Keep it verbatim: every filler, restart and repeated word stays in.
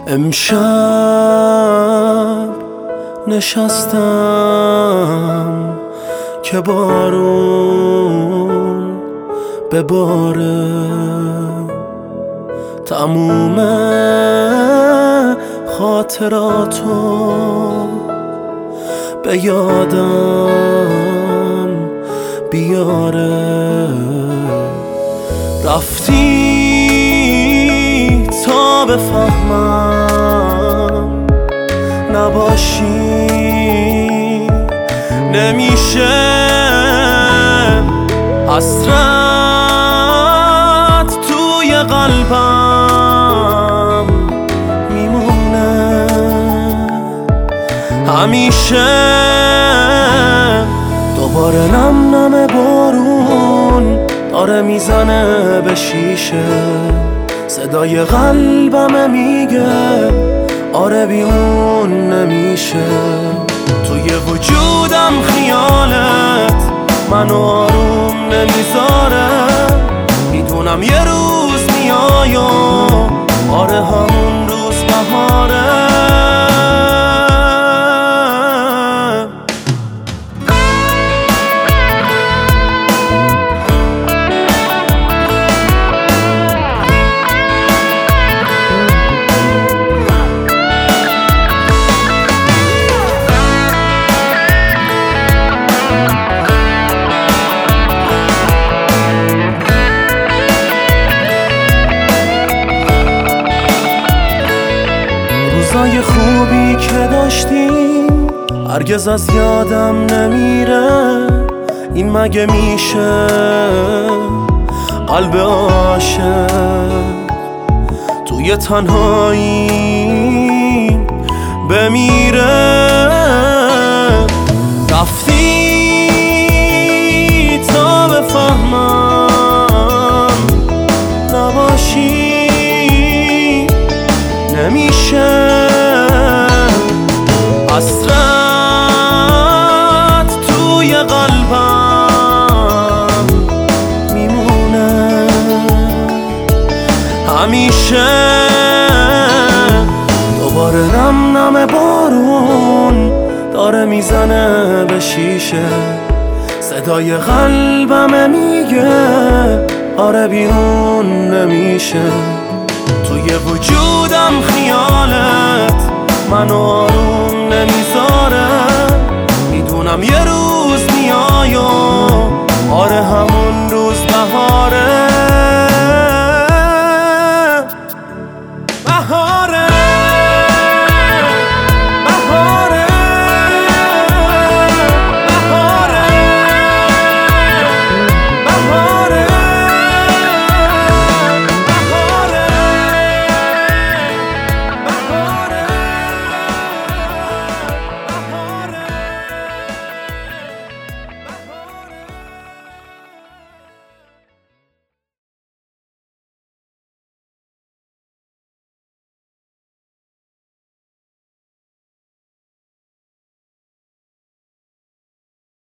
امشب نشستم که بارون بباره، تموم خاطراتو به یادم بیاره. رفتی تا بفهمم نباشی نمیشه، حسرت توی قلبم میمونه همیشه. دوباره نم نم بارون داره میزنه به شیشه، صدای قلبم میگه آره بی اون نمیشه. توی وجودم خیالت منو آروم نمیذاره، میدونم یه روز میای و آره همون روز بهاره. روزای خوبی که داشتیم هرگز از یادم نمیره، این مگه میشه قلب عاشق توی تنهایی بمیره. رفتی تا بفهمم نباشی نمیشه، حسرت توی قلبم میمونه همیشه. دوباره نم نم بارون داره میزنه به شیشه، صدای قلبم میگه آره بی اون نمیشه. توی وجودم خیالت منو